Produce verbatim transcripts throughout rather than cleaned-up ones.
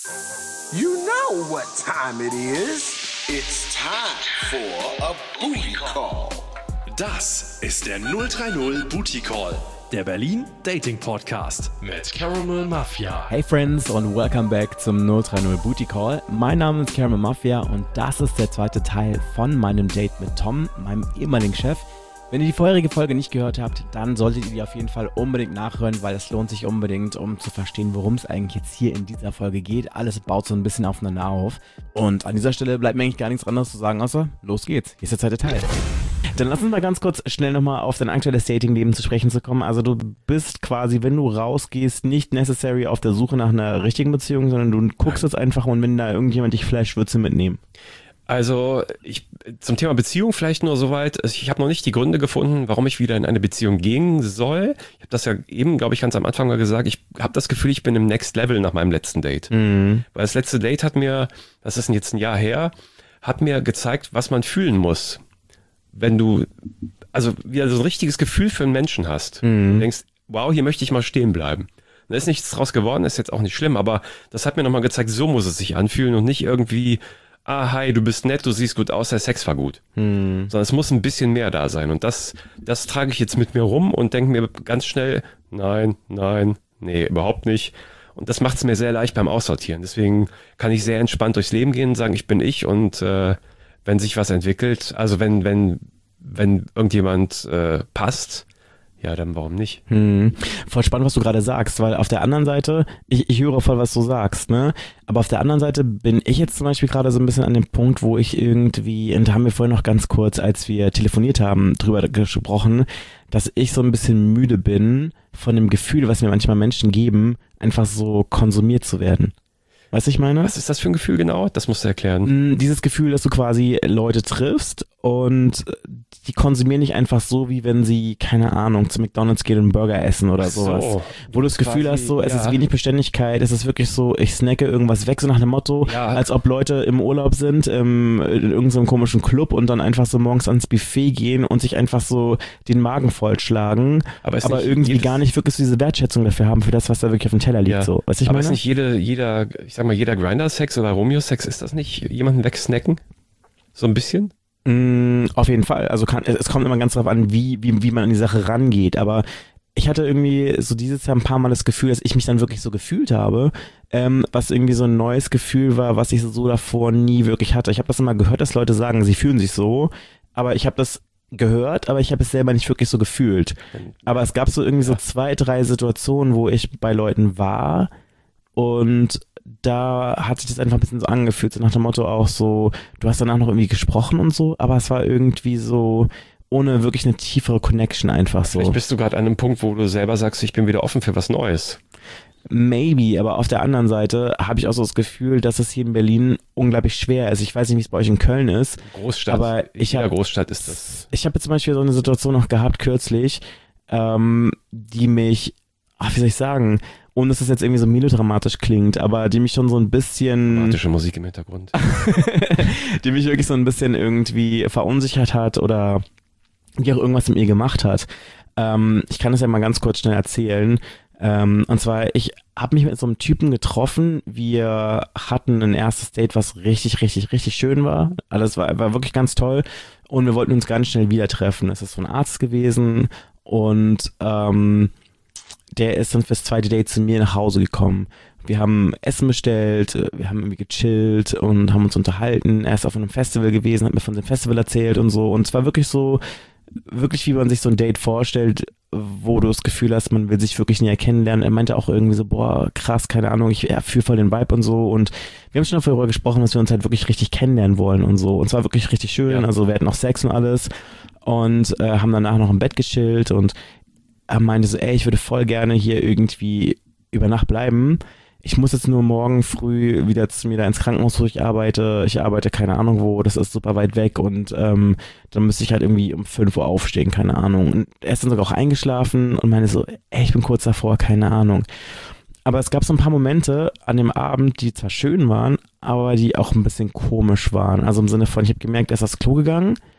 You know what time it is. It's time for a booty call. Das ist der null drei null Booty Call, der Berlin Dating Podcast mit Caramel Mafia. Hey Friends und welcome back zum null drei null Booty Call. Mein Name ist Caramel Mafia und das ist der zweite Teil von meinem Date mit Tom, meinem ehemaligen Chef. Wenn ihr die vorherige Folge nicht gehört habt, dann solltet ihr die auf jeden Fall unbedingt nachhören, weil es lohnt sich unbedingt, um zu verstehen, worum es eigentlich jetzt hier in dieser Folge geht. Alles baut so ein bisschen aufeinander auf. Und an dieser Stelle bleibt mir eigentlich gar nichts anderes zu sagen, außer los geht's. Hier ist der zweite Teil. Dann lass uns mal ganz kurz schnell nochmal auf dein aktuelles Datingleben zu sprechen zu kommen. Also du bist quasi, wenn du rausgehst, nicht necessary auf der Suche nach einer richtigen Beziehung, sondern du guckst jetzt einfach und wenn da irgendjemand dich flasht, würdest du mitnehmen. Also ich, zum Thema Beziehung vielleicht nur soweit, ich habe noch nicht die Gründe gefunden, warum ich wieder in eine Beziehung gehen soll. Ich habe das ja eben, glaube ich, ganz am Anfang mal gesagt, ich habe das Gefühl, ich bin im Next Level nach meinem letzten Date. Mhm. Weil das letzte Date hat mir, das ist jetzt ein Jahr her, hat mir gezeigt, was man fühlen muss, wenn du also wieder so ein richtiges Gefühl für einen Menschen hast. Mhm. Du denkst, wow, hier möchte ich mal stehen bleiben. Da ist nichts draus geworden, ist jetzt auch nicht schlimm, aber das hat mir nochmal gezeigt, so muss es sich anfühlen und nicht irgendwie... ah, hi, du bist nett, du siehst gut aus, der Sex war gut. Hm. Sondern es muss ein bisschen mehr da sein. Und das, das trage ich jetzt mit mir rum und denke mir ganz schnell, nein, nein, nee, überhaupt nicht. Und das macht es mir sehr leicht beim Aussortieren. Deswegen kann ich sehr entspannt durchs Leben gehen und sagen, ich bin ich. Und äh, wenn sich was entwickelt, also wenn, wenn, wenn irgendjemand äh, passt, ja, dann warum nicht? Hm. Voll spannend, was du gerade sagst, weil auf der anderen Seite, ich, ich höre voll, was du sagst, ne? Aber auf der anderen Seite bin ich jetzt zum Beispiel gerade so ein bisschen an dem Punkt, wo ich irgendwie, und da haben wir vorhin noch ganz kurz, als wir telefoniert haben, drüber gesprochen, dass ich so ein bisschen müde bin von dem Gefühl, was mir manchmal Menschen geben, einfach so konsumiert zu werden. Weißt du, ich meine? Was ist das für ein Gefühl genau? Das musst du erklären. Dieses Gefühl, dass du quasi Leute triffst und die konsumieren nicht einfach so, wie wenn sie, keine Ahnung, zu McDonald's gehen und einen Burger essen oder so, sowas. Wo du das Gefühl quasi, hast, so, es ja. ist wenig Beständigkeit, es ist wirklich so, ich snacke irgendwas weg, so nach dem Motto, ja. als ob Leute im Urlaub sind, im, in irgendeinem komischen Club und dann einfach so morgens ans Buffet gehen und sich einfach so den Magen vollschlagen, aber, aber irgendwie jedes, gar nicht wirklich so diese Wertschätzung dafür haben, für das, was da wirklich auf dem Teller liegt. Ja. So. Weißt du, ich aber meine? ist nicht jede, jeder, ich sag mal, jeder Grinder-Sex oder Romeo-Sex, ist das nicht jemanden wegsnacken? So ein bisschen? Mm, auf jeden Fall. Also kann, es kommt immer ganz drauf an, wie, wie, wie man an die Sache rangeht. Aber ich hatte irgendwie so dieses Jahr ein paar Mal das Gefühl, dass ich mich dann wirklich so gefühlt habe, ähm, was irgendwie so ein neues Gefühl war, was ich so davor nie wirklich hatte. Ich habe das immer gehört, dass Leute sagen, sie fühlen sich so, aber ich habe das gehört, aber ich habe es selber nicht wirklich so gefühlt. Aber es gab so irgendwie so zwei, drei Situationen, wo ich bei Leuten war und da hat sich das einfach ein bisschen so angefühlt, so nach dem Motto auch so, du hast danach noch irgendwie gesprochen und so, aber es war irgendwie so ohne wirklich eine tiefere Connection einfach so. Vielleicht bist du gerade an einem Punkt, wo du selber sagst, ich bin wieder offen für was Neues. Maybe, aber auf der anderen Seite habe ich auch so das Gefühl, dass es hier in Berlin unglaublich schwer ist. Ich weiß nicht, wie es bei euch in Köln ist. Großstadt. Aber ich in hab, der Großstadt ist das. Ich habe zum Beispiel so eine Situation noch gehabt kürzlich, ähm, die mich, ach, wie soll ich sagen, ohne dass es jetzt irgendwie so melodramatisch klingt, aber die mich schon so ein bisschen... Dramatische Musik im Hintergrund. die mich wirklich so ein bisschen irgendwie verunsichert hat oder die auch irgendwas mit mir gemacht hat. Ähm, ich kann das ja mal ganz kurz schnell erzählen. Ähm, und zwar, ich habe mich mit so einem Typen getroffen. Wir hatten ein erstes Date, was richtig, richtig, richtig schön war. Alles war, war wirklich ganz toll. Und wir wollten uns ganz schnell wieder treffen. Es ist so ein Arzt gewesen und ähm, der ist dann fürs zweite Date zu mir nach Hause gekommen. Wir haben Essen bestellt, wir haben irgendwie gechillt und haben uns unterhalten. Er ist auf einem Festival gewesen, hat mir von dem Festival erzählt und so. Und es war wirklich so, wirklich wie man sich so ein Date vorstellt, wo du das Gefühl hast, man will sich wirklich näher kennenlernen. Er meinte auch irgendwie so, boah, krass, keine Ahnung, ich ja, fühle voll den Vibe und so. Und wir haben schon darüber gesprochen, dass wir uns halt wirklich richtig kennenlernen wollen und so. Und zwar wirklich richtig schön. Ja. Also wir hatten auch Sex und alles. Und äh, haben danach noch im Bett gechillt und er meinte so, ey, ich würde voll gerne hier irgendwie über Nacht bleiben. Ich muss jetzt nur morgen früh wieder zu mir da ins Krankenhaus, wo ich arbeite. Ich arbeite keine Ahnung wo, das ist super weit weg und ähm, dann müsste ich halt irgendwie um fünf Uhr aufstehen, keine Ahnung. Und er ist dann sogar auch eingeschlafen und meinte so, ey, ich bin kurz davor, keine Ahnung. Aber es gab so ein paar Momente an dem Abend, die zwar schön waren, aber die auch ein bisschen komisch waren. Also im Sinne von, ich habe gemerkt, er ist aufs Klo gegangen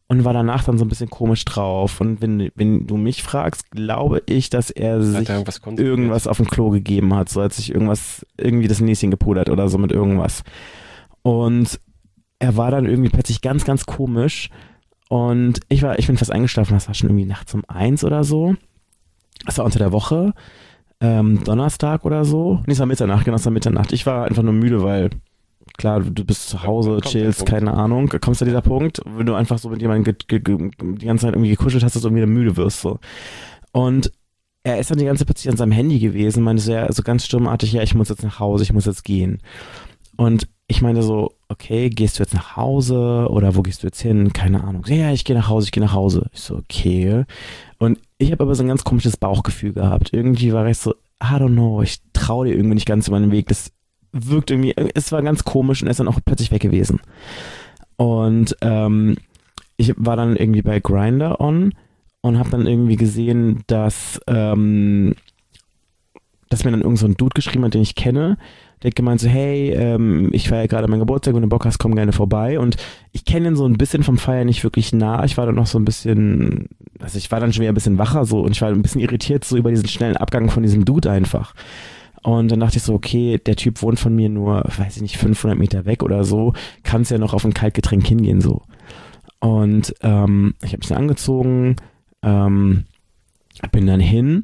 und war danach dann so ein bisschen komisch drauf. Und wenn, wenn du mich fragst, glaube ich, dass er sich irgendwas, irgendwas auf dem Klo gegeben hat, so als sich irgendwas, irgendwie das Näschen gepudert oder so mit irgendwas. Und er war dann irgendwie plötzlich ganz, ganz komisch und ich war, ich bin fast eingeschlafen, das war schon irgendwie nachts um eins oder so. Das war unter der Woche, ähm, Donnerstag oder so. Nee, es war Mitternacht, genau, es war Mitternacht. Ich war einfach nur müde, weil klar, du bist zu Hause, chillst, keine Ahnung, kommst du dieser Punkt, wenn du einfach so mit jemandem ge- ge- die ganze Zeit irgendwie gekuschelt hast, dass du irgendwie wieder müde wirst, so. Und er ist dann die ganze Zeit plötzlich an seinem Handy gewesen, meinte so, ja, so ganz sturmartig, ja, ich muss jetzt nach Hause, ich muss jetzt gehen. Und ich meinte so, okay, gehst du jetzt nach Hause oder wo gehst du jetzt hin? Keine Ahnung. Ja, ich gehe nach Hause, ich gehe nach Hause. Ich so, okay. Und ich habe aber so ein ganz komisches Bauchgefühl gehabt. Irgendwie war ich so, I don't know, ich traue dir irgendwie nicht ganz über den Weg. Das wirkt irgendwie, es war ganz komisch und er ist dann auch plötzlich weg gewesen. Und ähm, ich war dann irgendwie bei Grindr on und habe dann irgendwie gesehen, dass, ähm, dass mir dann irgend so ein Dude geschrieben hat, den ich kenne. Der hat gemeint so, hey, ähm, ich feiere gerade meinen Geburtstag, wenn du Bock hast, komm gerne vorbei. Und ich kenne ihn so ein bisschen vom Feiern nicht wirklich nah. Ich war dann noch so ein bisschen, also ich war dann schon wieder ein bisschen wacher so und ich war ein bisschen irritiert so über diesen schnellen Abgang von diesem Dude einfach. Und dann dachte ich so, okay, der Typ wohnt von mir nur, weiß ich nicht, fünfhundert Meter weg oder so, kannst ja noch auf ein Kaltgetränk hingehen so. Und ähm, ich habe mich dann angezogen, ähm, bin dann hin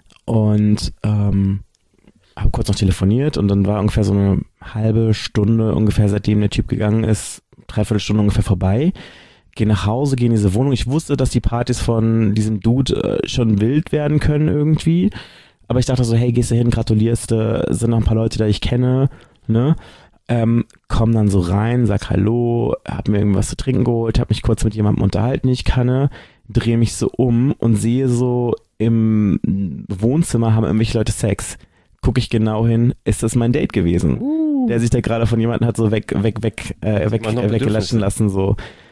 und ähm, habe kurz noch telefoniert und dann war ungefähr so eine halbe Stunde ungefähr, seitdem der Typ gegangen ist, dreiviertel Stunde ungefähr vorbei. Gehe nach Hause, gehe in diese Wohnung. Ich wusste, dass die Partys von diesem Dude äh, schon wild werden können irgendwie. Aber ich dachte so, hey, gehst du hin, gratulierst du, sind noch ein paar Leute, die ich kenne, ne? Ähm, komm dann so rein, sag Hallo, hab mir irgendwas zu trinken geholt, hab mich kurz mit jemandem unterhalten, den ich kannte, drehe mich so um und sehe so im Wohnzimmer haben irgendwelche Leute Sex. Gucke ich genau hin, ist das mein Date gewesen, uh. der sich da gerade von jemandem hat so weg, weg, weg, äh, weg, äh, weggelatschen lassen, so.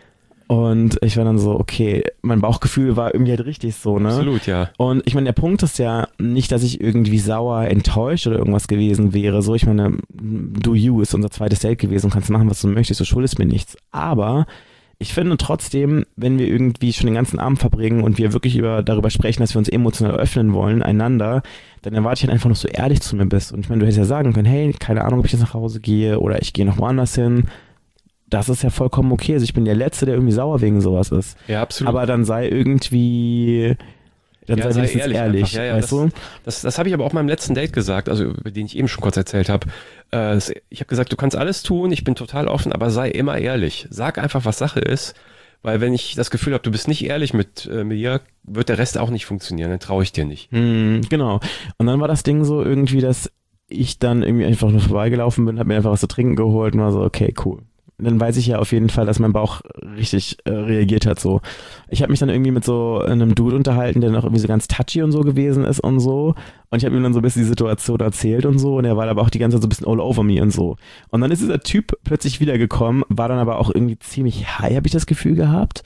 Und ich war dann so, okay, mein Bauchgefühl war irgendwie halt richtig so, ne? Absolut, ja. Und ich meine, der Punkt ist ja nicht, dass ich irgendwie sauer, enttäuscht oder irgendwas gewesen wäre, so, ich meine, do you ist unser zweites Date gewesen und kannst machen, was du möchtest, du schuldest mir nichts. Aber ich finde trotzdem, wenn wir irgendwie schon den ganzen Abend verbringen und wir wirklich über, darüber sprechen, dass wir uns emotional öffnen wollen, einander, dann erwarte ich halt einfach noch so ehrlich zu mir bist. Und ich meine, du hättest ja sagen können, hey, keine Ahnung, ob ich jetzt nach Hause gehe oder ich gehe noch woanders hin. Das ist ja vollkommen okay. Also ich bin der Letzte, der irgendwie sauer wegen sowas ist. Ja, absolut. Aber dann sei irgendwie, dann ja, sei, sei wenigstens ehrlich, ehrlich, ja, ja, weißt das, du? Das, das habe ich aber auch meinem letzten Date gesagt, also über den ich eben schon kurz erzählt habe. Äh, ich habe gesagt, du kannst alles tun, ich bin total offen, aber sei immer ehrlich. Sag einfach, was Sache ist, weil wenn ich das Gefühl habe, du bist nicht ehrlich mit äh, mir, wird der Rest auch nicht funktionieren, dann traue ich dir nicht. Hm, genau. Und dann war das Ding so irgendwie, dass ich dann irgendwie einfach nur vorbeigelaufen bin, habe mir einfach was zu trinken geholt und war so, okay, cool. Dann weiß ich ja auf jeden Fall, dass mein Bauch richtig äh, reagiert hat so. Ich habe mich dann irgendwie mit so einem Dude unterhalten, der noch irgendwie so ganz touchy und so gewesen ist und so. Und ich habe ihm dann so ein bisschen die Situation erzählt und so. Und er war aber auch die ganze Zeit so ein bisschen all over me und so. Und dann ist dieser Typ plötzlich wiedergekommen, war dann aber auch irgendwie ziemlich high, habe ich das Gefühl gehabt.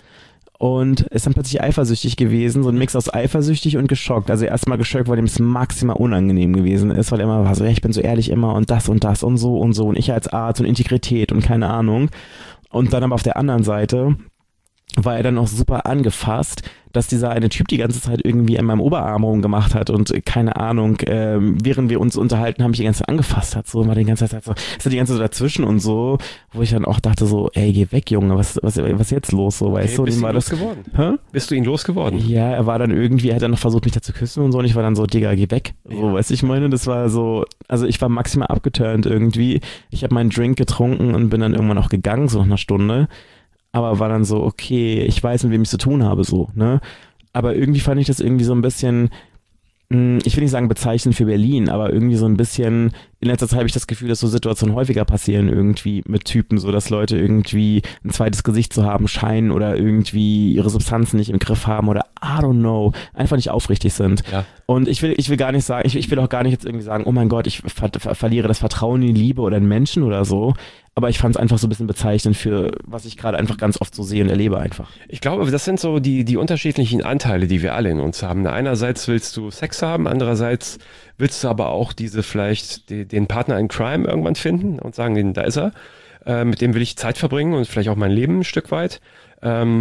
Und ist dann plötzlich eifersüchtig gewesen, so ein Mix aus eifersüchtig und geschockt. Also erstmal geschockt, weil dem es maximal unangenehm gewesen ist, weil er immer war so, ja, ich bin so ehrlich immer und das und das und so und so und ich als Arzt und Integrität und keine Ahnung. Und dann aber auf der anderen Seite war er dann auch super angefasst, dass dieser eine Typ die ganze Zeit irgendwie an meinem Oberarm rumgemacht hat und keine Ahnung, ähm, während wir uns unterhalten haben, mich die ganze Zeit angefasst hat, so, und war die ganze Zeit so, ist er die ganze Zeit dazwischen und so, wo ich dann auch dachte so, ey, geh weg, Junge, was, was, was ist jetzt los, so, weißt okay, du? Bist du war ihn das losgeworden? Hä? Bist du ihn losgeworden? Ja, er war dann irgendwie, er hat dann noch versucht, mich da zu küssen und so, und ich war dann so, Digga, geh weg, so, ja. Weißt du, ich meine, das war so, also ich war maximal abgeturnt irgendwie, ich habe meinen Drink getrunken und bin dann irgendwann auch gegangen, so nach einer Stunde, aber war dann so, okay, ich weiß, mit wem ich zu tun habe, so, ne? Aber irgendwie fand ich das irgendwie so ein bisschen, mh, ich will nicht sagen bezeichnend für Berlin, aber irgendwie so ein bisschen, in letzter Zeit habe ich das Gefühl, dass so Situationen häufiger passieren irgendwie mit Typen, so dass Leute irgendwie ein zweites Gesicht zu haben scheinen oder irgendwie ihre Substanzen nicht im Griff haben oder I don't know, einfach nicht aufrichtig sind. Ja. Und ich will, ich will gar nicht sagen, ich, ich will auch gar nicht jetzt irgendwie sagen, oh mein Gott, ich ver ver verliere das Vertrauen in die Liebe oder in Menschen oder so. Aber ich fand es einfach so ein bisschen bezeichnend für, was ich gerade einfach ganz oft so sehe und erlebe einfach. Ich glaube, das sind so die, die unterschiedlichen Anteile, die wir alle in uns haben. Einerseits willst du Sex haben, andererseits willst du aber auch diese vielleicht die, den Partner in Crime irgendwann finden und sagen, da ist er, äh, mit dem will ich Zeit verbringen und vielleicht auch mein Leben ein Stück weit. Ähm,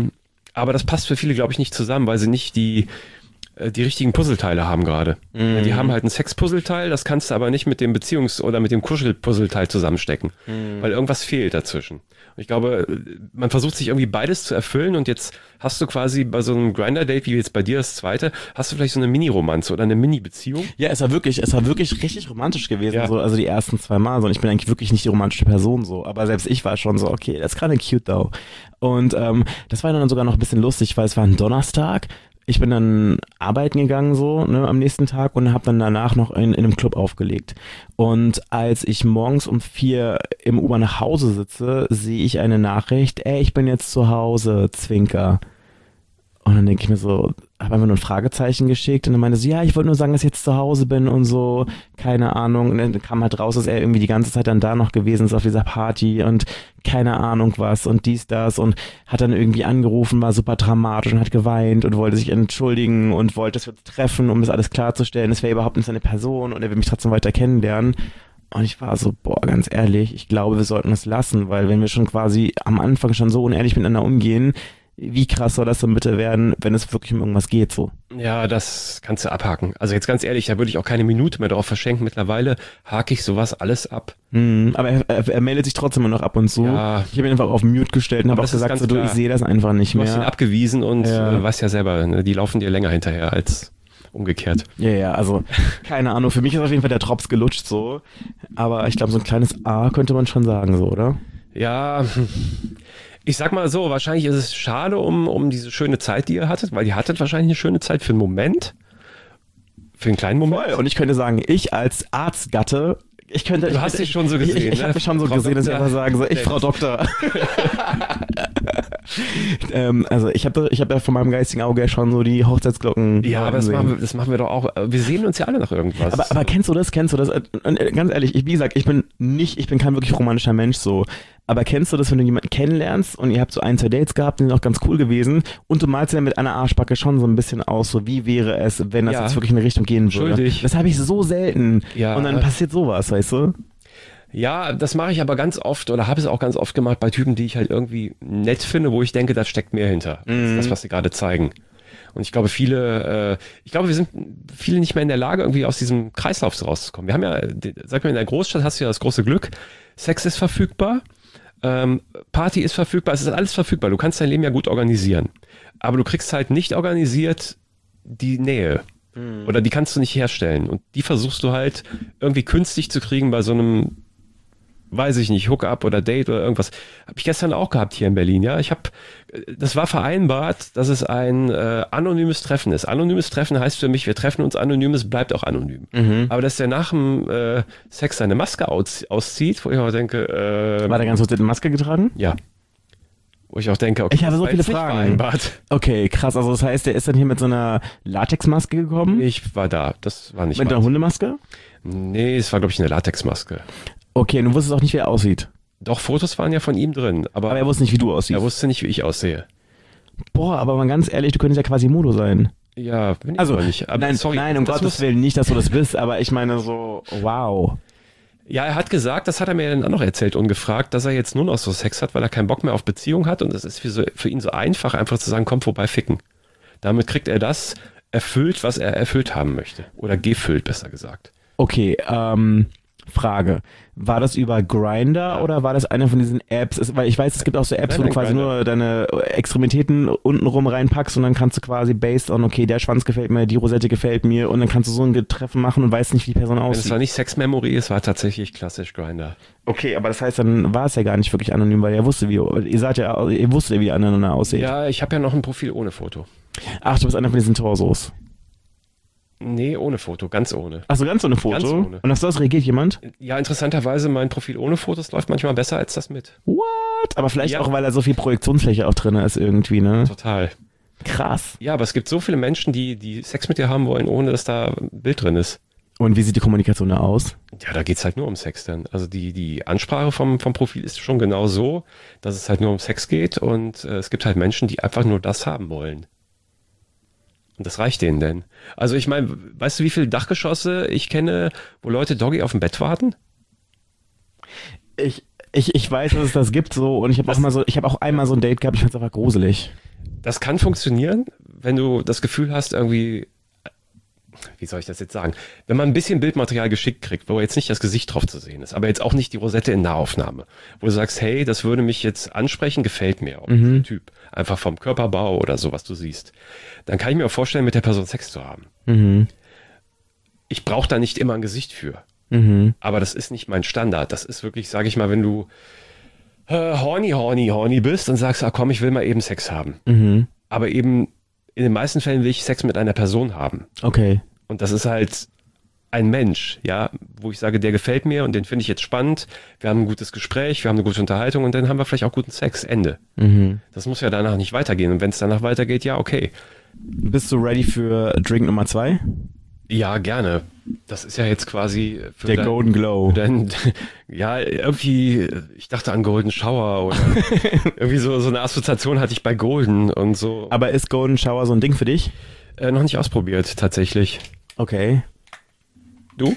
Aber das passt für viele, glaube ich, nicht zusammen, weil sie nicht die, äh, die richtigen Puzzleteile haben gerade. Mhm. Die haben halt ein Sex-Puzzleteil, das kannst du aber nicht mit dem Beziehungs- oder mit dem Kuschel-Puzzleteil zusammenstecken, Mhm. weil irgendwas fehlt dazwischen. Und ich glaube, man versucht sich irgendwie beides zu erfüllen und jetzt hast du quasi bei so einem Grindr-Date, wie jetzt bei dir das zweite, hast du vielleicht so eine Mini-Romanze oder eine Mini-Beziehung. Ja, es war wirklich, es war wirklich richtig romantisch gewesen, Ja. so, also die ersten zwei Mal. So. Und ich bin eigentlich wirklich nicht die romantische Person so, aber selbst ich war schon so, okay, that's kinda cute though. Und ähm, das war dann sogar noch ein bisschen lustig, weil es war ein Donnerstag. Ich bin dann arbeiten gegangen so, ne, am nächsten Tag und habe dann danach noch in, in einem Club aufgelegt. Und als ich morgens um vier im U-Bahn nach Hause sitze, sehe ich eine Nachricht, ey, ich bin jetzt zu Hause, Zwinker. Und dann denke ich mir so, habe einfach nur ein Fragezeichen geschickt und dann meinte sie, ja, ich wollte nur sagen, dass ich jetzt zu Hause bin und so, keine Ahnung. Und dann kam halt raus, dass er irgendwie die ganze Zeit dann da noch gewesen ist auf dieser Party und keine Ahnung was und dies, das und hat dann irgendwie angerufen, war super dramatisch und hat geweint und wollte sich entschuldigen und wollte, dass wir uns treffen, um das alles klarzustellen. Es wäre überhaupt nicht seine Person und er will mich trotzdem weiter kennenlernen. Und ich war so, boah, ganz ehrlich, ich glaube, wir sollten es lassen, weil wenn wir schon quasi am Anfang schon so unehrlich miteinander umgehen, wie krass soll das denn bitte werden, wenn es wirklich um irgendwas geht so? Ja, das kannst du abhaken. Also jetzt ganz ehrlich, da würde ich auch keine Minute mehr drauf verschenken. Mittlerweile hake ich sowas alles ab. Hm, aber er, er, er meldet sich trotzdem immer noch ab und zu. Ja. Ich habe ihn einfach auf Mute gestellt und habe Aber auch das ist gesagt, ganz so, du, klar. ich sehe das einfach nicht Du hast ihn mehr. abgewiesen und Ja. äh, weißt ja selber, ne, die laufen dir länger hinterher als umgekehrt. Ja, ja, also keine Ahnung. Für mich ist auf jeden Fall der Drops gelutscht so. Aber ich glaube, so ein kleines A könnte man schon sagen so, oder? Ja, ich sag mal so, wahrscheinlich ist es schade um, um diese schöne Zeit, die ihr hattet, weil ihr hattet wahrscheinlich eine schöne Zeit für einen Moment. Für einen kleinen Moment. Voll. Und ich könnte sagen, ich als Arztgatte, ich könnte... Du ich hast könnte, dich schon so ich, gesehen, Ich, ich ne? habe mich schon so Frau gesehen, dass ich Doktor. einfach sagen so, ich, Frau Doktor. ähm, also ich habe ich hab ja von meinem geistigen Auge schon so die Hochzeitsglocken Ja, aber das sehen. machen, wir, das machen wir doch auch. Wir sehen uns ja alle nach irgendwas. Aber, aber kennst du das? Kennst du das? Und äh, ganz ehrlich, ich, wie gesagt, ich bin nicht, ich bin kein wirklich romantischer Mensch so. Aber kennst du das, wenn du jemanden kennenlernst und ihr habt so ein, zwei Dates gehabt, die sind auch ganz cool gewesen und du malst dir mit einer Arschbacke schon so ein bisschen aus, so wie wäre es, wenn das Ja. jetzt wirklich in eine Richtung gehen würde. Schuldig. Das habe ich so selten. Ja. Und dann passiert sowas, weißt du? Ja, das mache ich aber ganz oft oder habe es auch ganz oft gemacht bei Typen, die ich halt irgendwie nett finde, wo ich denke, da steckt mehr hinter. Das ist das, was sie gerade zeigen. Und ich glaube, viele, äh, ich glaube, wir sind viele nicht mehr in der Lage, irgendwie aus diesem Kreislauf rauszukommen. Wir haben ja, die- sag mal, in der Großstadt hast du ja das große Glück, Sex ist verfügbar, ähm, Party ist verfügbar, es ist alles verfügbar. Du kannst dein Leben ja gut organisieren. Aber du kriegst halt nicht organisiert die Nähe. Oder die kannst du nicht herstellen. Und die versuchst du halt irgendwie künstlich zu kriegen bei so einem, weiß ich nicht, Hookup oder Date oder irgendwas. Habe ich gestern auch gehabt hier in Berlin, ja. Ich habe, das war vereinbart, dass es ein äh, anonymes Treffen ist. Anonymes Treffen heißt für mich, wir treffen uns anonym, es bleibt auch anonym. Aber dass der nach dem äh, Sex seine Maske aus, auszieht, wo ich auch denke, äh, War der ganz kurz eine Maske getragen? ja. Wo ich auch denke, okay, Ich habe das so war viele jetzt nicht Fragen. vereinbart. Okay, krass. Also das heißt, der ist dann hier mit so einer Latexmaske gekommen? Ich war da, das war nicht Mit einer meins. Hundemaske? Nee, es war, glaube ich, eine Latexmaske. Okay, und du wusstest auch nicht, wie er aussieht. Doch, Fotos waren ja von ihm drin, aber, Aber er wusste nicht, wie du aussiehst. er wusste nicht, wie ich aussehe. Boah, aber mal ganz ehrlich, du könntest ja quasi Modo sein. Ja, bin ich Also, aber nicht. Aber nein, sorry, nein, um das Gottes muss- Willen nicht, dass du das bist, aber ich meine so, wow. Ja, er hat gesagt, das hat er mir dann auch noch erzählt, ungefragt, dass er jetzt nur noch so Sex hat, weil er keinen Bock mehr auf Beziehung hat und es ist für, so, für ihn so einfach, einfach zu sagen, komm vorbei, ficken. Damit kriegt er das erfüllt, was er erfüllt haben möchte. Oder gefüllt, besser gesagt. Okay, ähm, Frage. War das über Grindr oder war das eine von diesen Apps? Es, weil ich weiß, es gibt auch so Apps, Nein, wo du nein, quasi Grindr. nur deine Extremitäten untenrum reinpackst und dann kannst du quasi based on, okay, der Schwanz gefällt mir, die Rosette gefällt mir und dann kannst du so ein Treffen machen und weißt nicht, wie die Person Es aussieht. war nicht Sex-Memory, es war tatsächlich klassisch Grindr. Okay, aber das heißt, dann war es ja gar nicht wirklich anonym, weil er wusste, wie, ihr seid ja, ihr wusstet ja, wie ihr aneinander aussieht. Ja, ich habe ja noch ein Profil ohne Foto. Ach, du bist einer von diesen Torsos. Nee, ohne Foto, ganz ohne. Ach so, ganz ohne Foto? Ganz ohne. Und auf das reagiert jemand? Ja, interessanterweise, mein Profil ohne Fotos läuft manchmal besser als das mit. What? Aber vielleicht Ja. auch, weil da so viel Projektionsfläche auch drin ist irgendwie, ne? Total. Krass. Ja, aber es gibt so viele Menschen, die, die Sex mit dir haben wollen, ohne dass da ein Bild drin ist. Und wie sieht die Kommunikation da aus? Ja, da geht's halt nur um Sex dann. Also die, die Ansprache vom, vom Profil ist schon genau so, dass es halt nur um Sex geht und äh, es gibt halt Menschen, die einfach nur das haben wollen. Und das reicht denen denn. Also ich meine, weißt du, wie viele Dachgeschosse ich kenne, wo Leute Doggy auf dem Bett warten? Ich, ich, ich weiß, dass es das gibt so und ich habe auch mal so, ich habe auch einmal so ein Date gehabt, ich fand's einfach gruselig. Das kann funktionieren, wenn du das Gefühl hast, irgendwie, wie soll ich das jetzt sagen, wenn man ein bisschen Bildmaterial geschickt kriegt, wo jetzt nicht das Gesicht drauf zu sehen ist, aber jetzt auch nicht die Rosette in Nahaufnahme, wo du sagst, hey, das würde mich jetzt ansprechen, gefällt mir auch, Mhm. der Typ, einfach vom Körperbau oder so, was du siehst, dann kann ich mir auch vorstellen, mit der Person Sex zu haben. Mhm. Ich brauche da nicht immer ein Gesicht für, Mhm. aber das ist nicht mein Standard. Das ist wirklich, sage ich mal, wenn du äh, horny, horny, horny bist und sagst, ah komm, ich will mal eben Sex haben. Mhm. Aber eben in den meisten Fällen will ich Sex mit einer Person haben. Okay. Und das ist halt ein Mensch, ja, wo ich sage, der gefällt mir und den finde ich jetzt spannend. Wir haben ein gutes Gespräch, wir haben eine gute Unterhaltung und dann haben wir vielleicht auch guten Sex. Ende. Mhm. Das muss ja danach nicht weitergehen. Und wenn es danach weitergeht, ja, okay. Bist du ready für Drink Nummer zwei? Ja, gerne. Das ist ja jetzt quasi für Der dein, Golden Glow. für dein, ja, irgendwie, ich dachte an Golden Shower oder irgendwie so, so eine Assoziation hatte ich bei Golden und so. Aber ist Golden Shower so ein Ding für dich? Äh, noch nicht ausprobiert, tatsächlich. Okay. Du?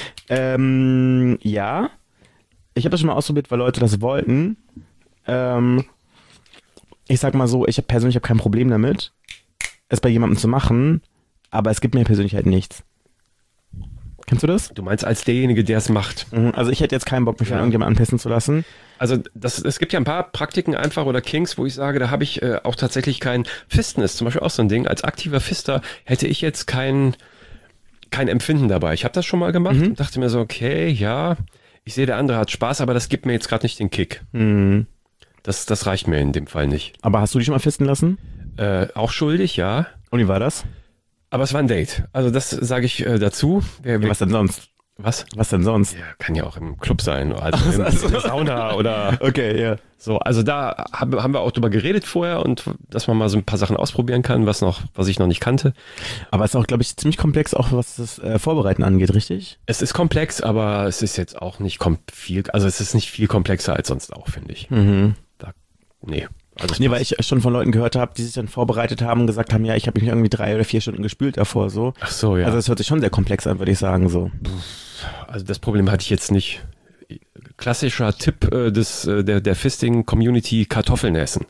Ähm, ja. Ich habe das schon mal ausprobiert, weil Leute das wollten. Ähm, ich sag mal so, ich habe persönlich hab kein Problem damit, es bei jemandem zu machen, aber es gibt mir persönlich halt nichts. Kennst du das? Du meinst als derjenige, der es macht. Mhm, also ich hätte jetzt keinen Bock, mich von Ja. irgendjemandem anpissen zu lassen. Also das, es gibt ja ein paar Praktiken einfach oder Kinks, wo ich sage, da habe ich äh, auch tatsächlich kein Fisten ist zum Beispiel auch so ein Ding. Als aktiver Fister hätte ich jetzt kein, kein Empfinden dabei. Ich habe das schon mal gemacht und dachte mir so, okay, ja, ich sehe, der andere hat Spaß, aber das gibt mir jetzt gerade nicht den Kick. Mhm. Das, das reicht mir in dem Fall nicht. Aber hast du dich schon mal fisten lassen? Äh, auch schuldig, ja. Und wie war das? Aber es war ein Date. Also das sage ich äh, dazu. Wer, wer, Was denn sonst? was? Was denn sonst? Ja, kann ja auch im Club sein, also in, also- in der Sauna oder Okay, ja. so. Also da hab, haben wir auch drüber geredet vorher und dass man mal so ein paar Sachen ausprobieren kann, was noch, was ich noch nicht kannte. Aber es ist auch, glaube ich, ziemlich komplex, auch was das äh, Vorbereiten angeht, richtig? Es ist komplex, aber es ist jetzt auch nicht kom viel, also es ist nicht viel komplexer als sonst auch, finde ich. Mhm. Da, nee. Also es Nee, weil passt. ich schon von Leuten gehört habe, die sich dann vorbereitet haben und gesagt haben, ja, ich habe mich irgendwie drei oder vier Stunden gespült davor, so. Ach so, ja. Also Also, es hört sich schon sehr komplex an, würde ich sagen, so. also das Problem hatte ich jetzt nicht. Klassischer Tipp äh, des, äh, der, der Fisting-Community, Kartoffeln essen.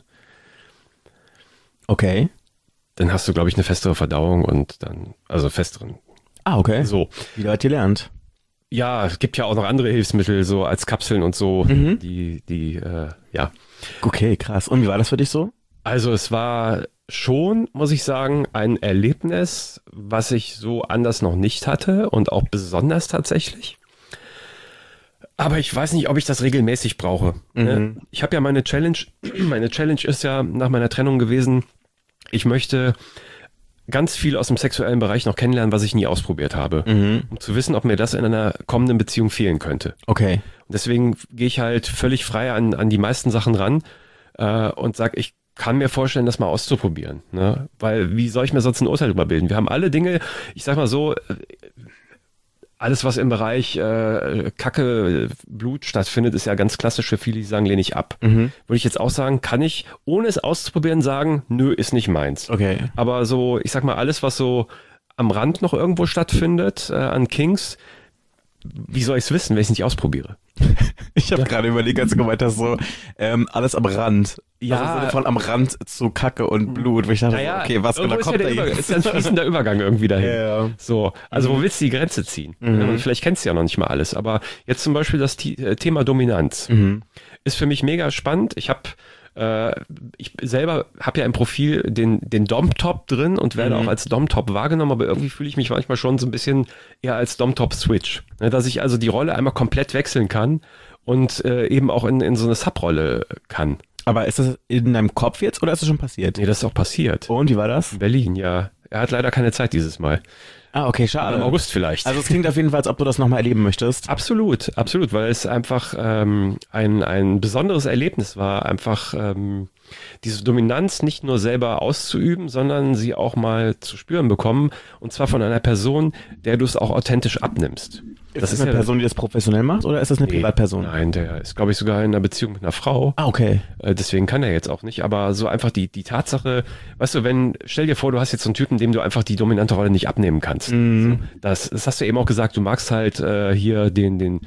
Okay. Dann hast du, glaube ich, eine festere Verdauung und dann, also festeren. Ah, okay. So. Wieder hat gelernt. Ja, es gibt ja auch noch andere Hilfsmittel, so als Kapseln und so, Mhm. die, die, äh, ja. Okay, krass. Und wie war das für dich so? Also es war schon, muss ich sagen, ein Erlebnis, was ich so anders noch nicht hatte und auch besonders tatsächlich. Aber ich weiß nicht, ob ich das regelmäßig brauche. ne? Mhm. Ich habe ja meine Challenge, meine Challenge ist ja nach meiner Trennung gewesen, ich möchte ganz viel aus dem sexuellen Bereich noch kennenlernen, was ich nie ausprobiert habe, Mhm. um zu wissen, ob mir das in einer kommenden Beziehung fehlen könnte. Okay. Und deswegen gehe ich halt völlig frei an, an die meisten Sachen ran äh, und sage, ich kann mir vorstellen, das mal auszuprobieren. Ne? Weil wie soll ich mir sonst ein Urteil darüber bilden? Wir haben alle Dinge, ich sag mal so, äh, alles, was im Bereich äh, Kacke, Blut stattfindet, ist ja ganz klassisch für viele, die sagen, lehne ich ab. Mhm. Würde ich jetzt auch sagen, kann ich, ohne es auszuprobieren, sagen, nö, ist nicht meins. Okay. Aber so, ich sag mal, alles, was so am Rand noch irgendwo stattfindet, äh, an Kinks, wie soll ich es wissen, wenn ich es nicht ausprobiere? Ich habe gerade überlegt, als du gemeint hast, so ähm, alles am Rand. Ja. Also im Sinne von am Rand zu Kacke und Blut. Wo ich dachte, Naja, so, okay, was irgendwo genau ist ja kommt da der Über- jetzt? ist ja ein fließender Übergang irgendwie dahin. Ja. So, also wo willst du die Grenze ziehen? Mhm. Vielleicht kennst du ja noch nicht mal alles, aber jetzt zum Beispiel das T- äh, Thema Dominanz Mhm. ist für mich mega spannend. Ich habe äh, ich selber habe ja im Profil den, den Dom-Top drin und werde Mhm. auch als Dom-Top wahrgenommen, aber irgendwie fühle ich mich manchmal schon so ein bisschen eher als Dom-Top-Switch. Ne, dass ich also die Rolle einmal komplett wechseln kann und äh, eben auch in, in so eine Sub-Rolle kann. Aber ist das in deinem Kopf jetzt oder ist das schon passiert? Nee, das ist auch passiert. Und wie war das? In Berlin, ja. Er hat leider keine Zeit dieses Mal. Ah, okay, Aber schade. im August vielleicht. Also es klingt auf jeden Fall, als ob du das nochmal erleben möchtest. Absolut, absolut, weil es einfach ähm, ein, ein besonderes Erlebnis war, einfach ähm, diese Dominanz nicht nur selber auszuüben, sondern sie auch mal zu spüren bekommen, und zwar von einer Person, der du es auch authentisch abnimmst. Ist das eine Person, die das professionell macht oder ist das eine Nee, Privatperson? Nein, der ist, glaube ich, sogar in einer Beziehung mit einer Frau. Ah, okay. Äh, deswegen kann er jetzt auch nicht, aber so einfach die, die Tatsache, weißt du, wenn, stell dir vor, du hast jetzt so einen Typen, dem du einfach die dominante Rolle nicht abnehmen kannst. Mhm. So, das, das hast du eben auch gesagt, du magst halt äh, hier den, den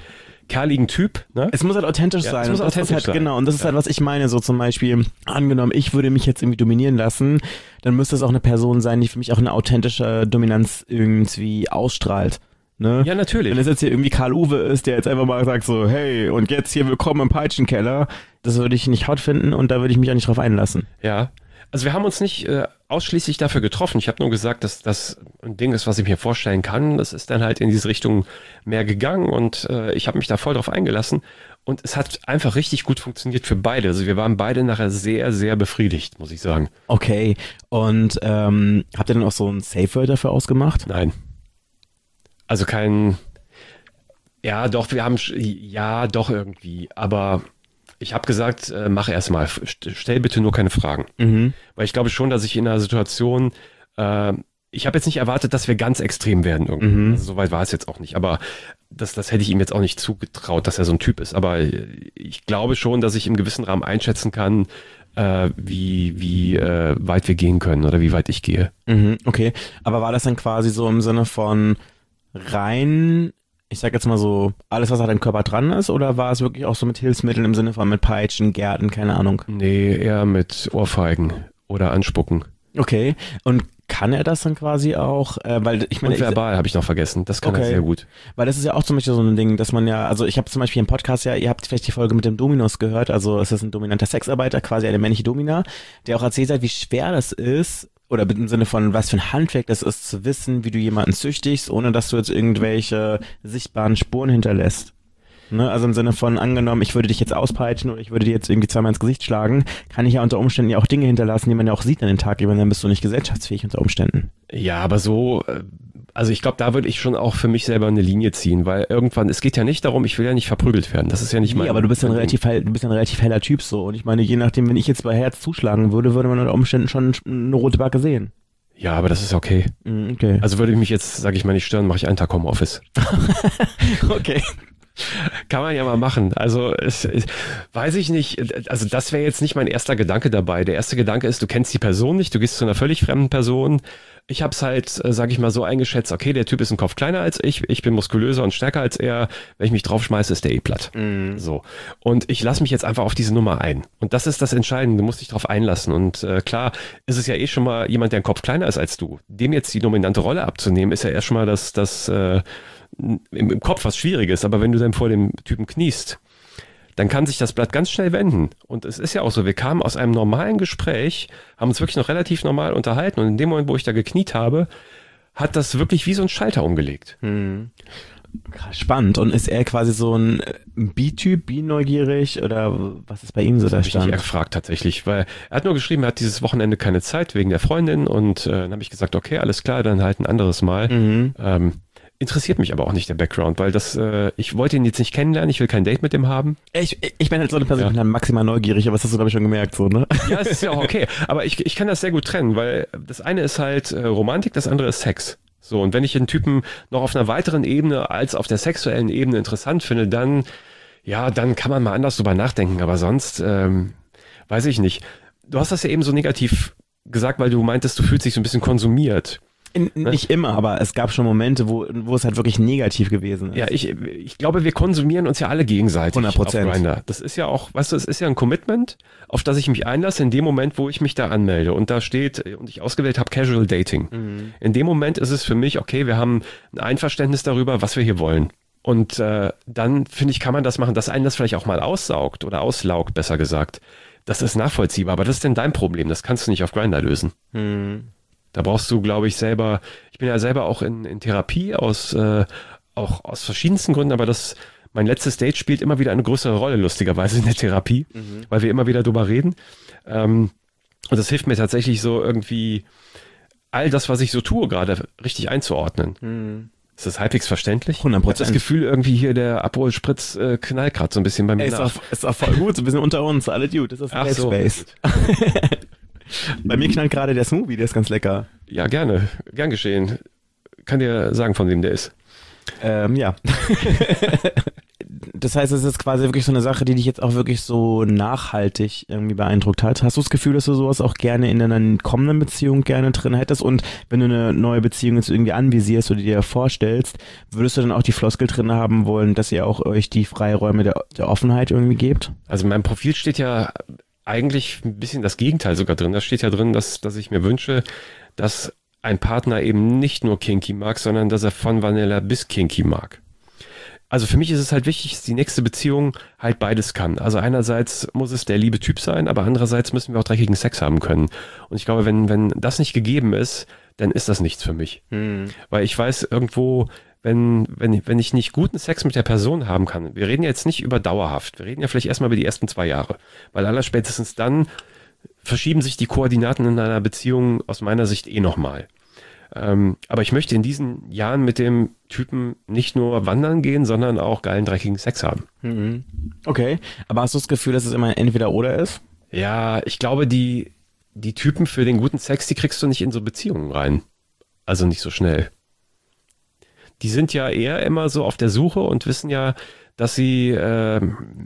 kerligen Typ. Ne? Es muss halt authentisch Ja, sein. es muss Und das authentisch ist halt, sein. Genau, und das ist Ja. halt, was ich meine. So zum Beispiel, angenommen, ich würde mich jetzt irgendwie dominieren lassen, dann müsste es auch eine Person sein, die für mich auch eine authentische Dominanz irgendwie ausstrahlt. Ne? Ja, natürlich. Wenn es jetzt hier irgendwie Karl-Uwe ist, der jetzt einfach mal sagt so, hey, und jetzt hier willkommen im Peitschenkeller, das würde ich nicht hot finden und da würde ich mich auch nicht drauf einlassen. Ja, also wir haben uns nicht äh, ausschließlich dafür getroffen. Ich habe nur gesagt, dass das ein Ding ist, was ich mir vorstellen kann. Das ist dann halt in diese Richtung mehr gegangen und äh, ich habe mich da voll drauf eingelassen und es hat einfach richtig gut funktioniert für beide. Also wir waren beide nachher sehr, sehr befriedigt, muss ich sagen. Okay, und ähm, habt ihr dann auch so ein Safe-Word dafür ausgemacht? Nein. Also kein, ja doch, wir haben, sch- ja doch irgendwie, aber ich habe gesagt, äh, mach erst mal, st- stell bitte nur keine Fragen. Mhm. Weil ich glaube schon, dass ich in einer Situation, äh, ich habe jetzt nicht erwartet, dass wir ganz extrem werden irgendwie. Mhm. Also, soweit war es jetzt auch nicht. Aber das, das hätte ich ihm jetzt auch nicht zugetraut, dass er so ein Typ ist. Aber ich glaube schon, dass ich im gewissen Rahmen einschätzen kann, äh, wie, wie äh, weit wir gehen können oder wie weit ich gehe. Mhm, okay, aber war das dann quasi so im Sinne von rein, ich sag jetzt mal so, alles, was an deinem Körper dran ist, oder war es wirklich auch so mit Hilfsmitteln im Sinne von mit Peitschen, Gärten, keine Ahnung? Nee, eher mit Ohrfeigen oder Anspucken. Okay, und kann er das dann quasi auch, äh, weil ich meine, Und ich, verbal habe ich noch vergessen. Das kann er Okay. sehr gut. weil das ist ja auch zum Beispiel so ein Ding, dass man ja, also ich habe zum Beispiel im Podcast ja, ihr habt vielleicht die Folge mit dem Dominus gehört, also es ist ein dominanter Sexarbeiter, quasi eine männliche Domina, der auch erzählt hat, wie schwer das ist, oder im Sinne von, was für ein Handwerk das ist, zu wissen, wie du jemanden züchtigst, ohne dass du jetzt irgendwelche sichtbaren Spuren hinterlässt. Ne? Also im Sinne von, angenommen, ich würde dich jetzt auspeitschen oder ich würde dir jetzt irgendwie zweimal ins Gesicht schlagen, kann ich ja unter Umständen ja auch Dinge hinterlassen, die man ja auch sieht an den Tag, dann bist du nicht gesellschaftsfähig unter Umständen. Ja, aber so, äh, also ich glaube, da würde ich schon auch für mich selber eine Linie ziehen, weil irgendwann, es geht ja nicht darum, ich will ja nicht verprügelt werden. Das ist ja nicht mein. Nee, aber du bist ja ein mein Ding. relativ, hell, du bist ja ein relativ heller Typ so. Und ich meine, je nachdem, wenn ich jetzt bei Herz zuschlagen würde, würde man unter Umständen schon eine rote Backe sehen. Ja, aber das ist okay. Mm, Okay. Also würde ich mich jetzt, sage ich mal, nicht stören, mache ich einen Tag Homeoffice. Okay. Kann man ja mal machen. Also es, es, weiß ich nicht, also das wäre jetzt nicht mein erster Gedanke dabei. Der erste Gedanke ist, du kennst die Person nicht, du gehst zu einer völlig fremden Person. Ich habe es halt, äh, sage ich mal, so eingeschätzt, okay, der Typ ist ein Kopf kleiner als ich, ich bin muskulöser und stärker als er. Wenn ich mich draufschmeiße, ist der eh platt. So. Und ich lasse mich jetzt einfach auf diese Nummer ein. Und das ist das Entscheidende, du musst dich drauf einlassen. Und äh, klar ist es ja eh schon mal jemand, der einen Kopf kleiner ist als du. Dem jetzt die dominante Rolle abzunehmen, ist ja erst schon mal das, das äh, im, im Kopf was Schwieriges. Aber wenn du dann vor dem Typen kniest, dann kann sich das Blatt ganz schnell wenden. Und es ist ja auch so, wir kamen aus einem normalen Gespräch, haben uns wirklich noch relativ normal unterhalten und in dem Moment, wo ich da gekniet habe, hat das wirklich wie so ein Schalter umgelegt. Krass, spannend. Und ist er quasi so ein B-Typ, bi-neugierig oder was ist bei ihm so der Habe ich nicht eher Stand? gefragt tatsächlich, weil er hat nur geschrieben, er hat dieses Wochenende keine Zeit wegen der Freundin und äh, dann habe ich gesagt, okay, alles klar, dann halt ein anderes Mal. Mhm. Ähm, interessiert mich aber auch nicht der Background, weil das, äh, ich wollte ihn jetzt nicht kennenlernen, ich will kein Date mit dem haben. Ich, ich bin halt so eine Person, Ja. ich bin halt maximal neugierig, aber das hast du, glaube ich, schon gemerkt, so, ne? Ja, es ist ja auch okay, aber ich, ich kann das sehr gut trennen, weil das eine ist halt äh, Romantik, das andere ist Sex. So, und wenn ich einen Typen noch auf einer weiteren Ebene als auf der sexuellen Ebene interessant finde, dann, ja, dann kann man mal anders drüber nachdenken, aber sonst, ähm, weiß ich nicht. Du hast das ja eben so negativ gesagt, weil du meintest, du fühlst dich so ein bisschen konsumiert. In, nicht immer, aber es gab schon Momente, wo, wo es halt wirklich negativ gewesen ist. Ja, ich, ich glaube, wir konsumieren uns ja alle gegenseitig hundert Prozent. auf Grindr. Das ist ja auch, weißt du, es ist ja ein Commitment, auf das ich mich einlasse in dem Moment, wo ich mich da anmelde. Und da steht, und ich ausgewählt habe, Casual Dating. Mhm. In dem Moment ist es für mich, okay, wir haben ein Einverständnis darüber, was wir hier wollen. Und äh, dann, finde ich, kann man das machen, dass einen das vielleicht auch mal aussaugt oder auslaugt, besser gesagt. Das ist nachvollziehbar, aber das ist denn dein Problem. Das kannst du nicht auf Grindr lösen. Mhm. Da brauchst du, glaube ich, selber, ich bin ja selber auch in, in Therapie aus, äh, auch aus verschiedensten Gründen, aber das, mein letztes Date spielt immer wieder eine größere Rolle, lustigerweise in der Therapie, Mhm. weil wir immer wieder drüber reden. Ähm, und das hilft mir tatsächlich so irgendwie, all das, was ich so tue, gerade richtig einzuordnen. Mhm. Ist das halbwegs verständlich? hundert Ich habe das Prozent. Gefühl, irgendwie hier der Abholspritz äh, knallt gerade so ein bisschen bei mir Ey, ist, nach. auch, ist auch voll gut, so ein bisschen unter uns, alle Dude, das ist ein Ach Safe so. Space. Bei mir knallt gerade der Smoothie, der ist ganz lecker. Ja, gerne. Gern geschehen. Kann dir sagen, von wem der ist. Ähm, ja. das heißt, es ist quasi wirklich so eine Sache, die dich jetzt auch wirklich so nachhaltig irgendwie beeindruckt hat. Hast du das Gefühl, dass du sowas auch gerne in einer kommenden Beziehung gerne drin hättest? Und wenn du eine neue Beziehung jetzt irgendwie anvisierst oder dir vorstellst, würdest du dann auch die Floskel drin haben wollen, dass ihr auch euch die Freiräume der, der Offenheit irgendwie gebt? Also in meinem Profil steht ja eigentlich ein bisschen das Gegenteil sogar drin. Da steht ja drin, dass, dass ich mir wünsche, dass ein Partner eben nicht nur kinky mag, sondern dass er von Vanilla bis kinky mag. Also für mich ist es halt wichtig, dass die nächste Beziehung halt beides kann. Also einerseits muss es der liebe Typ sein, aber andererseits müssen wir auch dreckigen Sex haben können. Und ich glaube, wenn, wenn das nicht gegeben ist, dann ist das nichts für mich. Hm. Weil ich weiß irgendwo, wenn, wenn, wenn ich nicht guten Sex mit der Person haben kann, wir reden jetzt nicht über dauerhaft, wir reden ja vielleicht erstmal über die ersten zwei Jahre. Weil allerspätestens dann verschieben sich die Koordinaten in einer Beziehung aus meiner Sicht eh nochmal. Ähm, aber ich möchte in diesen Jahren mit dem Typen nicht nur wandern gehen, sondern auch geilen, dreckigen Sex haben. Mhm. Okay, aber hast du das Gefühl, dass es immer entweder oder ist? Ja, ich glaube, die, die Typen für den guten Sex, die kriegst du nicht in so Beziehungen rein. Also nicht so schnell. Die sind ja eher immer so auf der Suche und wissen ja, dass sie äh,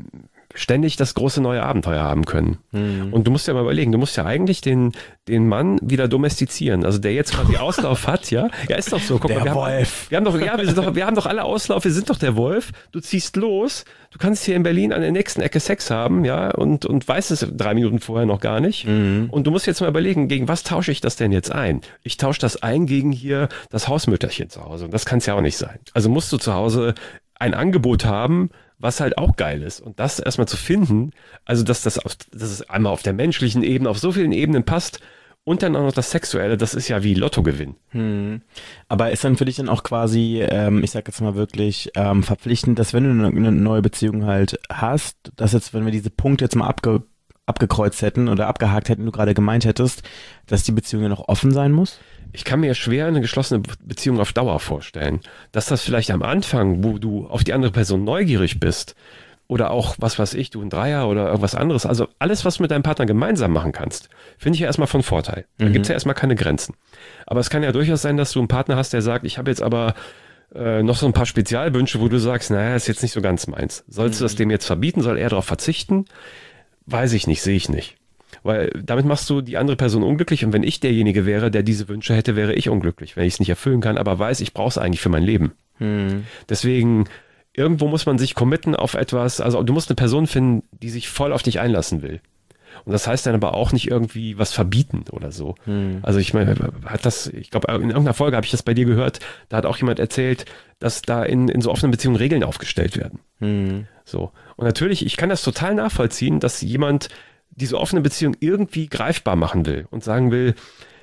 ständig das große neue Abenteuer haben können. Mhm. Und du musst ja mal überlegen, du musst ja eigentlich den, den Mann wieder domestizieren. Also der jetzt quasi Auslauf hat, ja. Ja, ist doch so. Guck der mal, wir Wolf. Haben, wir haben doch, ja, wir sind doch, wir haben doch alle Auslauf, wir sind doch der Wolf. Du ziehst los, du kannst hier in Berlin an der nächsten Ecke Sex haben, ja, und, und weißt es drei Minuten vorher noch gar nicht. Mhm. Und du musst jetzt mal überlegen, gegen was tausche ich das denn jetzt ein? Ich tausche das ein gegen hier das Hausmütterchen zu Hause. Und das kann es ja auch nicht sein. Also musst du zu Hause ein Angebot haben, was halt auch geil ist. Und das erstmal zu finden, also dass das, auf, dass es einmal auf der menschlichen Ebene, auf so vielen Ebenen passt und dann auch noch das Sexuelle, das ist ja wie Lottogewinn. Hm. Aber ist dann für dich dann auch quasi, ähm, ich sag jetzt mal wirklich, ähm, verpflichtend, dass wenn du eine, eine neue Beziehung halt hast, dass jetzt, wenn wir diese Punkte jetzt mal abge, abgekreuzt hätten oder abgehakt hätten, du gerade gemeint hättest, dass die Beziehung ja noch offen sein muss? Ich kann mir schwer eine geschlossene Beziehung auf Dauer vorstellen. Dass das vielleicht am Anfang, wo du auf die andere Person neugierig bist, oder auch, was weiß ich, du ein Dreier oder irgendwas anderes, also alles, was du mit deinem Partner gemeinsam machen kannst, finde ich ja erstmal von Vorteil. Da mhm. gibt es ja erstmal keine Grenzen. Aber es kann ja durchaus sein, dass du einen Partner hast, der sagt, ich habe jetzt aber äh, noch so ein paar Spezialwünsche, wo du sagst, naja, ist jetzt nicht so ganz meins. Sollst mhm. du das dem jetzt verbieten? Soll er darauf verzichten? Weiß ich nicht, sehe ich nicht. Weil damit machst du die andere Person unglücklich und wenn ich derjenige wäre, der diese Wünsche hätte, wäre ich unglücklich, wenn ich es nicht erfüllen kann, aber weiß, ich brauche es eigentlich für mein Leben. Hm. Deswegen, irgendwo muss man sich committen auf etwas, also du musst eine Person finden, die sich voll auf dich einlassen will. Und das heißt dann aber auch nicht irgendwie was verbieten oder so. Hm. Also ich meine, hat das, ich glaube, in irgendeiner Folge habe ich das bei dir gehört, da hat auch jemand erzählt, dass da in, in so offenen Beziehungen Regeln aufgestellt werden. Hm. So. Und natürlich, ich kann das total nachvollziehen, dass jemand diese offene Beziehung irgendwie greifbar machen will und sagen will,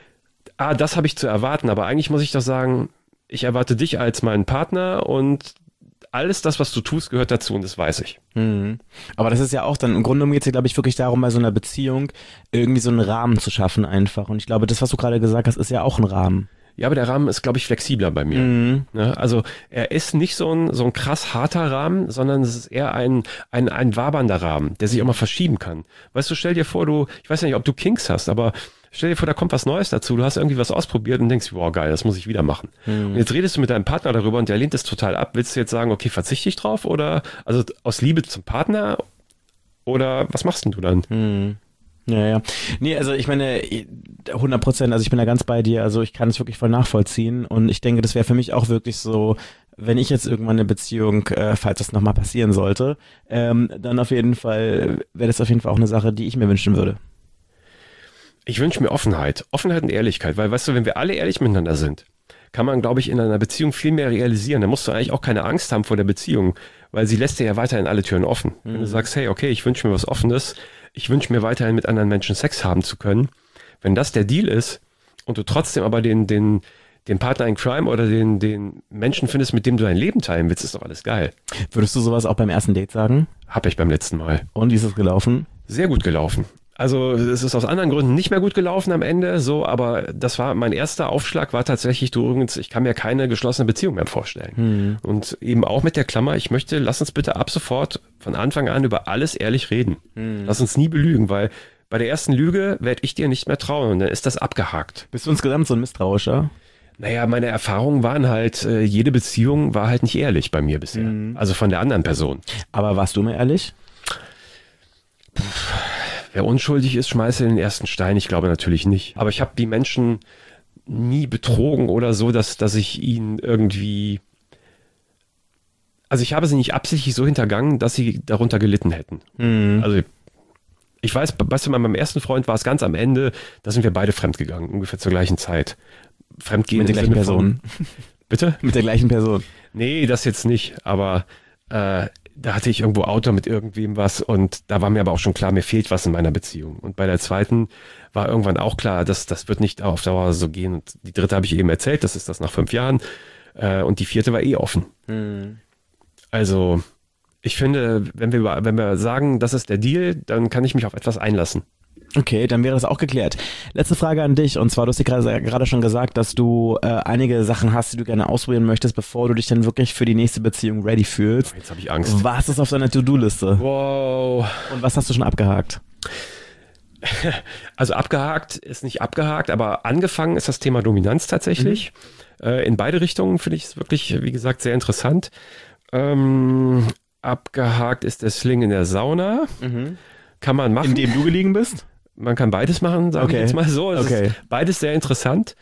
ah, das habe ich zu erwarten, aber eigentlich muss ich doch sagen, ich erwarte dich als meinen Partner und alles das, was du tust, gehört dazu und das weiß ich. Mhm. Aber das ist ja auch dann, im Grunde geht es ja, glaube ich, wirklich darum, bei so einer Beziehung irgendwie so einen Rahmen zu schaffen einfach. Und ich glaube, das, was du gerade gesagt hast, ist ja auch ein Rahmen. Ja, aber der Rahmen ist, glaube ich, flexibler bei mir. Mhm. Ja, also er ist nicht so ein, so ein krass harter Rahmen, sondern es ist eher ein, ein, ein wabernder Rahmen, der sich auch mal verschieben kann. Weißt du, stell dir vor, du, ich weiß ja nicht, ob du Kinks hast, aber stell dir vor, da kommt was Neues dazu, du hast irgendwie was ausprobiert und denkst, wow, geil, das muss ich wieder machen. Mhm. Und jetzt redest du mit deinem Partner darüber und der lehnt es total ab. Willst du jetzt sagen, okay, verzichte ich drauf oder, also aus Liebe zum Partner oder was machst denn du dann? Mhm. Ja, ja. Nee, also ich meine, hundert Prozent, also ich bin da ganz bei dir, also ich kann es wirklich voll nachvollziehen und ich denke, das wäre für mich auch wirklich so, wenn ich jetzt irgendwann eine Beziehung, äh, falls das nochmal passieren sollte, ähm, dann auf jeden Fall, wäre das auf jeden Fall auch eine Sache, die ich mir wünschen würde. Ich wünsche mir Offenheit, Offenheit und Ehrlichkeit, weil weißt du, wenn wir alle ehrlich miteinander sind, kann man, glaube ich, in einer Beziehung viel mehr realisieren. Da musst du eigentlich auch keine Angst haben vor der Beziehung, weil sie lässt dir ja weiterhin alle Türen offen. Mhm. Wenn du sagst, hey, okay, ich wünsche mir was Offenes, ich wünsche mir weiterhin mit anderen Menschen Sex haben zu können. Wenn das der Deal ist und du trotzdem aber den, den, den Partner in Crime oder den, den Menschen findest, mit dem du dein Leben teilen willst, ist doch alles geil. Würdest du sowas auch beim ersten Date sagen? Hab ich beim letzten Mal. Und wie ist es gelaufen? Sehr gut gelaufen. Also es ist aus anderen Gründen nicht mehr gut gelaufen am Ende, so, aber das war mein erster Aufschlag, war tatsächlich, du übrigens, ich kann mir keine geschlossene Beziehung mehr vorstellen. Mhm. Und eben auch mit der Klammer, ich möchte, lass uns bitte ab sofort von Anfang an über alles ehrlich reden. Mhm. Lass uns nie belügen, weil bei der ersten Lüge werde ich dir nicht mehr trauen und dann ist das abgehakt. Bist du insgesamt so ein Misstrauischer? Naja, meine Erfahrungen waren halt, äh, jede Beziehung war halt nicht ehrlich bei mir bisher. Mhm. Also von der anderen Person. Aber warst du mir ehrlich? Wer unschuldig ist, schmeiße den ersten Stein. Ich glaube natürlich nicht. Aber ich habe die Menschen nie betrogen oder so, dass, dass ich ihnen irgendwie... Also ich habe sie nicht absichtlich so hintergangen, dass sie darunter gelitten hätten. Mhm. Also ich weiß, weißt du, bei meinem ersten Freund war es ganz am Ende, da sind wir beide fremdgegangen, ungefähr zur gleichen Zeit. Fremdgehen mit der gleichen Person. Von, bitte? Mit der gleichen Person. Nee, das jetzt nicht, aber äh, da hatte ich irgendwo Auto mit irgendwem was und da war mir aber auch schon klar, mir fehlt was in meiner Beziehung. Und bei der zweiten war irgendwann auch klar, dass das wird nicht auf Dauer so gehen. Und die dritte habe ich eben erzählt, das ist das nach fünf Jahren. Äh, und die vierte war eh offen. Hm. Also ich finde, wenn wir, wenn wir sagen, das ist der Deal, dann kann ich mich auf etwas einlassen. Okay, dann wäre das auch geklärt. Letzte Frage an dich, und zwar, du hast dir gerade, gerade schon gesagt, dass du äh, einige Sachen hast, die du gerne ausprobieren möchtest, bevor du dich dann wirklich für die nächste Beziehung ready fühlst. Oh, jetzt habe ich Angst. Was ist auf deiner To-Do-Liste? Wow. Und was hast du schon abgehakt? Also abgehakt ist nicht abgehakt, aber angefangen ist das Thema Dominanz tatsächlich. Mhm. Äh, in beide Richtungen finde ich es wirklich, wie gesagt, sehr interessant. Ähm, abgehakt ist der Sling in der Sauna. Mhm. Kann man machen. In dem du gelegen bist? Man kann beides machen, sage okay. ich jetzt mal so. Es okay. ist beides sehr interessant,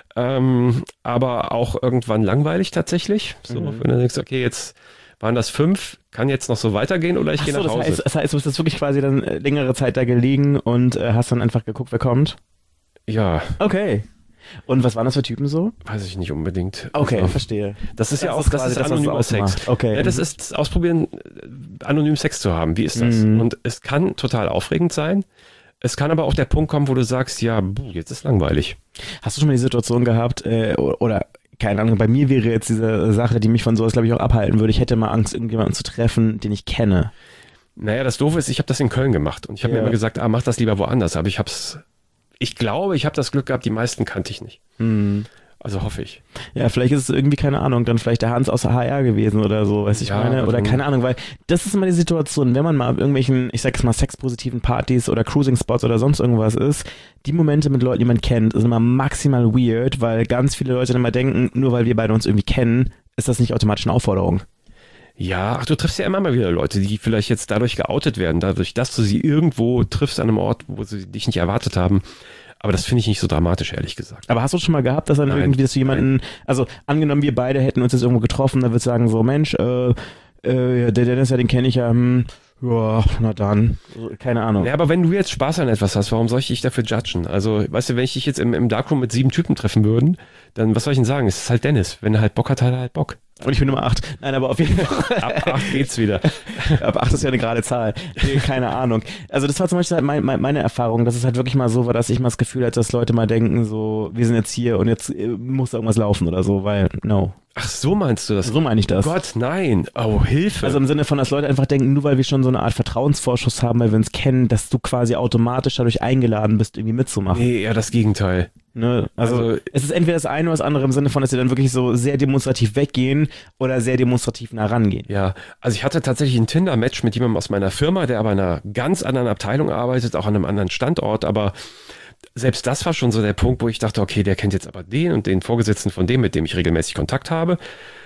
ähm, aber auch irgendwann langweilig tatsächlich. So, mhm. wenn du denkst, okay, jetzt waren das fünf, kann jetzt noch so weitergehen oder ich gehe so, nach Hause. Das heißt, das heißt, du bist jetzt wirklich quasi dann längere Zeit da gelegen und äh, hast dann einfach geguckt, wer kommt? Ja. Okay. Und was waren das für Typen so? Weiß ich nicht unbedingt. Okay, also, verstehe. Das ist das ja auch, ist das ist anonymer Sex. Okay. Ja, das ist das Ausprobieren, anonym Sex zu haben. Wie ist das? Mhm. Und es kann total aufregend sein. Es kann aber auch der Punkt kommen, wo du sagst, ja, jetzt ist langweilig. Hast du schon mal die Situation gehabt, äh, oder keine Ahnung, bei mir wäre jetzt diese Sache, die mich von sowas, glaube ich, auch abhalten würde. Ich hätte mal Angst, irgendjemanden zu treffen, den ich kenne. Naja, das Doofe ist, ich habe das in Köln gemacht. Und ich habe ja. mir immer gesagt, ah, mach das lieber woanders. Aber ich habe es, ich glaube, ich habe das Glück gehabt, die meisten kannte ich nicht. Mhm. Also hoffe ich. Ja, vielleicht ist es irgendwie, keine Ahnung, dann vielleicht der Hans aus der H R gewesen oder so, weiß ich ja, meine. Oder keine Ahnung, weil das ist immer die Situation, wenn man mal auf irgendwelchen, ich sag's mal, sexpositiven Partys oder Cruising-Spots oder sonst irgendwas ist, die Momente mit Leuten, die man kennt, sind immer maximal weird, weil ganz viele Leute dann immer denken, nur weil wir beide uns irgendwie kennen, ist das nicht automatisch eine Aufforderung. Ja, ach, du triffst ja immer mal wieder Leute, die vielleicht jetzt dadurch geoutet werden, dadurch, dass du sie irgendwo triffst an einem Ort, wo sie dich nicht erwartet haben. Aber das finde ich nicht so dramatisch, ehrlich gesagt. Aber hast du schon mal gehabt, dass dann nein, irgendwie, dass du jemanden, nein. also angenommen, wir beide hätten uns jetzt irgendwo getroffen, da würdest du sagen, so Mensch, äh, äh, der Dennis, ja, den kenne ich ja, hm, ja, na dann, keine Ahnung. Ja, aber wenn du jetzt Spaß an etwas hast, warum soll ich dich dafür judgen? Also, weißt du, wenn ich dich jetzt im, im Darkroom mit sieben Typen treffen würden, dann, was soll ich denn sagen? Es ist halt Dennis. Wenn er halt Bock hat, hat er halt Bock. Und ich bin Nummer acht. Nein, aber auf jeden Fall. Ab acht geht's wieder. Ab acht ist ja eine gerade Zahl. Nee, keine Ahnung. Also das war zum Beispiel halt mein, mein, meine Erfahrung, dass es halt wirklich mal so war, dass ich mal das Gefühl hatte, dass Leute mal denken, so, wir sind jetzt hier und jetzt muss irgendwas laufen oder so, weil, no. Ach, so meinst du das? So meine ich das. Oh Gott, nein. Oh, Hilfe. Also im Sinne von, dass Leute einfach denken, nur weil wir schon so eine Art Vertrauensvorschuss haben, weil wir uns kennen, dass du quasi automatisch dadurch eingeladen bist, irgendwie mitzumachen. Nee, eher das Gegenteil. Ne? Also, also es ist entweder das eine oder das andere im Sinne von, dass sie dann wirklich so sehr demonstrativ weggehen oder sehr demonstrativ nah rangehen. Ja, also ich hatte tatsächlich ein Tinder-Match mit jemandem aus meiner Firma, der aber in einer ganz anderen Abteilung arbeitet, auch an einem anderen Standort, aber selbst das war schon so der Punkt, wo ich dachte, okay, der kennt jetzt aber den und den Vorgesetzten von dem, mit dem ich regelmäßig Kontakt habe.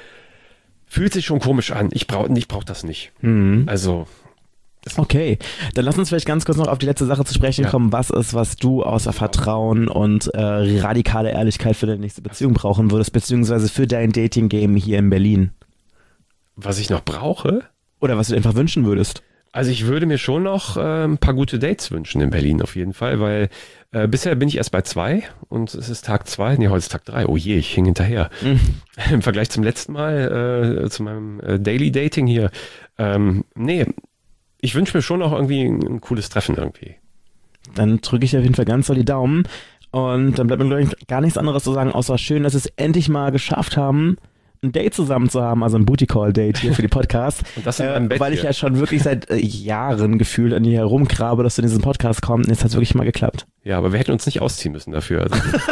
Fühlt sich schon komisch an. Ich brauche ich brauch das nicht. Mhm. Also... Okay, dann lass uns vielleicht ganz kurz noch auf die letzte Sache zu sprechen ja. kommen. Was ist, was du außer Vertrauen und äh, radikale Ehrlichkeit für deine nächste Beziehung brauchen würdest, beziehungsweise für dein Dating-Game hier in Berlin? Was ich noch brauche? Oder was du dir einfach wünschen würdest? Also ich würde mir schon noch äh, ein paar gute Dates wünschen in Berlin auf jeden Fall, weil äh, bisher bin ich erst bei zwei und es ist Tag zwei, nee, heute ist Tag drei. Oh je, ich hing hinterher. Mhm. Im Vergleich zum letzten Mal, äh, zu meinem äh, Daily Dating hier. Ähm, nee, ich wünsche mir schon noch irgendwie ein, ein cooles Treffen irgendwie. Dann drücke ich dir auf jeden Fall ganz doll die Daumen und dann bleibt mir, glaube ich, gar nichts anderes zu sagen, außer schön, dass wir es endlich mal geschafft haben, ein Date zusammen zu haben, also ein Booty-Call-Date hier für die Podcast. Und das in meinem Bett äh, Weil hier. ich ja schon wirklich seit äh, Jahren gefühlt an dir herumgrabe, dass du in diesen Podcast kommst und jetzt hat es wirklich mal geklappt. Ja, aber wir hätten uns nicht ausziehen müssen dafür.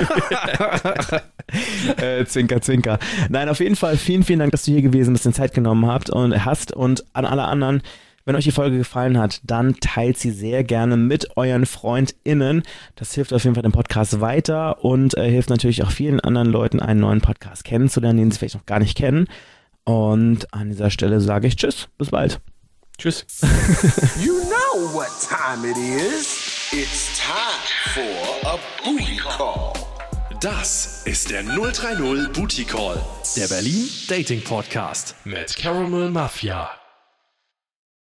Also. äh, zwinker, zwinker. Nein, auf jeden Fall vielen, vielen Dank, dass du hier gewesen bist, den Zeit genommen habt und hast und an alle anderen, Wenn euch die Folge gefallen hat, dann teilt sie sehr gerne mit euren FreundInnen. Das hilft auf jeden Fall dem Podcast weiter und äh, hilft natürlich auch vielen anderen Leuten, einen neuen Podcast kennenzulernen, den sie vielleicht noch gar nicht kennen. Und an dieser Stelle sage ich Tschüss, bis bald. Tschüss. You know what time it is. It's time for a booty call. Das ist der null drei null Booty Call, der Berlin Dating Podcast mit Caramel Mafia.